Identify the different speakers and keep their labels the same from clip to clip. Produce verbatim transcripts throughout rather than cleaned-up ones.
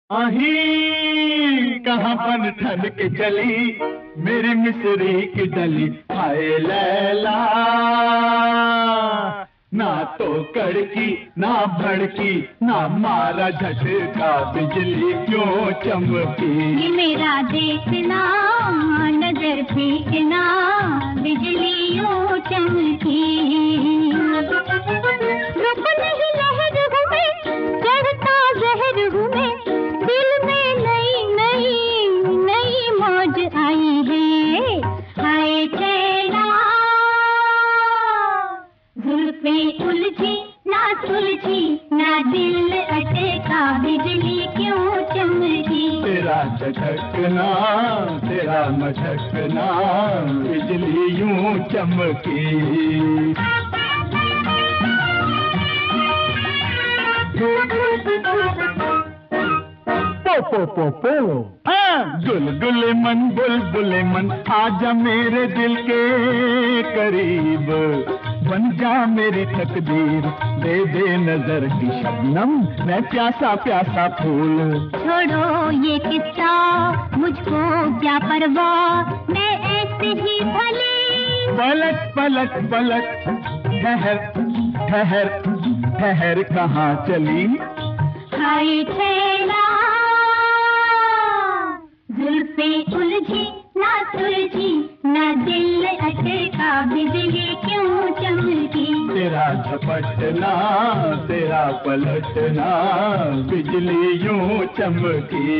Speaker 1: आही कहाँ बन ठन के चली मेरी मिसरी की डली, हाय लैला ना तो कड़की ना भड़की ना मारा झटका, बिजली क्यों चमकी।
Speaker 2: ये मेरा देखना नजर फेंकना, बिजली यूं चमकी। रुक नहीं लहर हूँ मैं, चढ़ता जहर हूँ मैं, दिल में नई नई नई मौज आई है। हाय चैना जुल्फें उलझी ना सुलझी ना दिल अटका, बिजली क्यों चमकी।
Speaker 1: तेरा झटकना तेरा मटकना, बिजली यूं चमकी। पो पो पो गुलगुले मन बुलबुले मन, आजा मेरे दिल के करीब, बन जा मेरी तकदीर, दे दे नजर की शबनम, मैं प्यासा प्यासा फूल।
Speaker 2: छोड़ो ये किस्सा मुझको क्या परवाह, मैं ऐसे ही भले।
Speaker 1: पलट पलट पलट ठहर ठहर ठहर कहाँ चली।
Speaker 2: हाय ठेला जुल्फें उलझी ना सुलझी ना दिल अटका, बिजली क्यों चमकी।
Speaker 1: तेरा झपटना तेरा पलटना, बिजली यूं चमकी।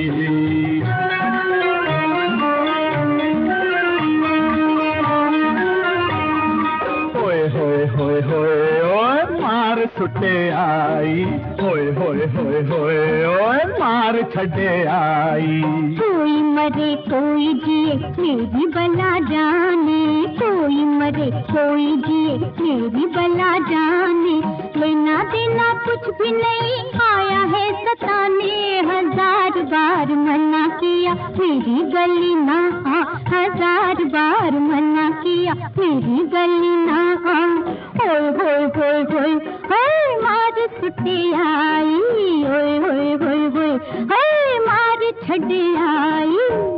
Speaker 1: होए होए होए होए ओए मार सुटे आई, होए होए होए होए ओए मार छड़े आई।
Speaker 2: कोई मरे कोई जिए मेरी बला जाने, कोई मरे कोई जिए मेरी बला जाने, लेना देना कुछ भी नहीं आया है सताने। हजार बार मना किया मेरी गली ना आ, हजार बार मना किया मेरी गली ना आ। ओए होए होए होए होए मार सुटे आई, ओए होए होए होए होए मार छड़े आई।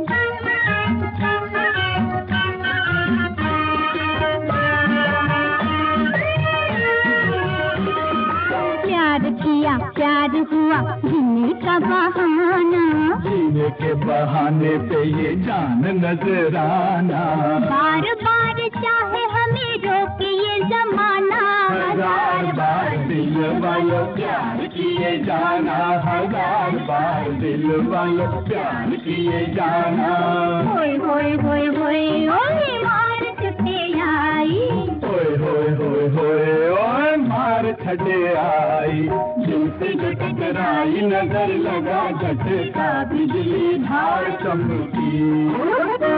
Speaker 2: प्यार किया प्यार हुआ जीने का बहाना,
Speaker 1: जीने के बहाने पे ये जान नजराना,
Speaker 2: बार बार चाहे हमें रोके ये जमाना।
Speaker 1: हजार बार दिल वालों प्यार किए जाना, हजार बार दिल वालों प्यार किए जाना।
Speaker 2: होए होए होए होए ओए मार छुटे आई,
Speaker 1: होए होए होए होए ओए मार छड़े आई। दिल से जो टकराई नजर लगा झटका, बिजली धार चमकी।